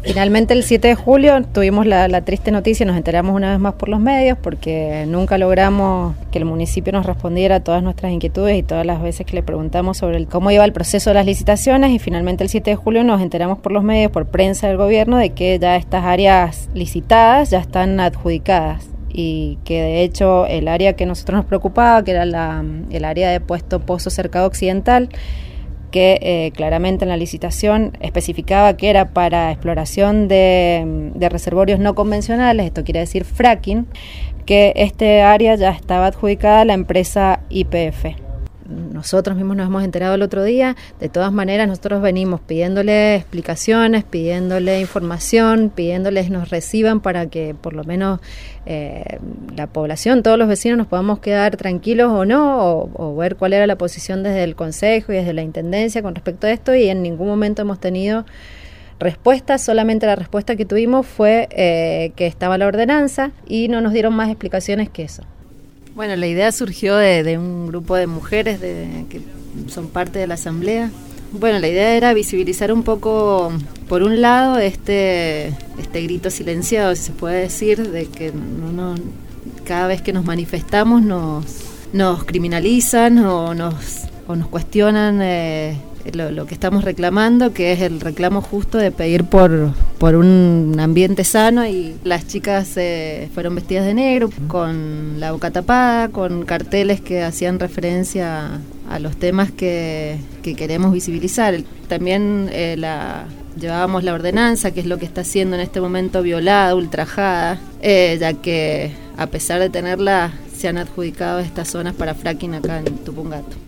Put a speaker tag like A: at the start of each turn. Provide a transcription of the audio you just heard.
A: Finalmente el 7 de julio tuvimos la triste noticia, nos enteramos una vez más por los medios porque nunca logramos que el municipio nos respondiera a todas nuestras inquietudes y todas las veces que le preguntamos sobre cómo iba el proceso de las licitaciones, y finalmente el 7 de julio nos enteramos por los medios, por prensa del gobierno, de que ya estas áreas licitadas ya están adjudicadas, y que de hecho el área que a nosotros nos preocupaba, que era el área de Puesto Pozo Cercado Occidental, que claramente en la licitación especificaba que era para exploración de reservorios no convencionales, esto quiere decir fracking, que este área ya estaba adjudicada a la empresa YPF. Nosotros mismos nos hemos enterado el otro día. De todas maneras, nosotros venimos pidiéndole explicaciones, pidiéndole información, pidiéndoles nos reciban para que por lo menos la población, todos los vecinos nos podamos quedar tranquilos o no, o ver cuál era la posición desde el Consejo y desde la Intendencia con respecto a esto, y en ningún momento hemos tenido respuesta. Solamente la respuesta que tuvimos fue que estaba la ordenanza y no nos dieron más explicaciones que eso. Bueno, la idea surgió de un grupo de mujeres que son parte de la asamblea. Bueno, la idea era visibilizar un poco, por un lado, este grito silenciado, si se puede decir, de que cada vez que nos manifestamos nos criminalizan o nos cuestionan lo que estamos reclamando, que es el reclamo justo de pedir por un ambiente sano, y las chicas fueron vestidas de negro, con la boca tapada, con carteles que hacían referencia a los temas que queremos visibilizar. También llevábamos la ordenanza, que es lo que está siendo en este momento violada, ultrajada, ya que a pesar de tenerla, se han adjudicado estas zonas para fracking acá en Tupungato.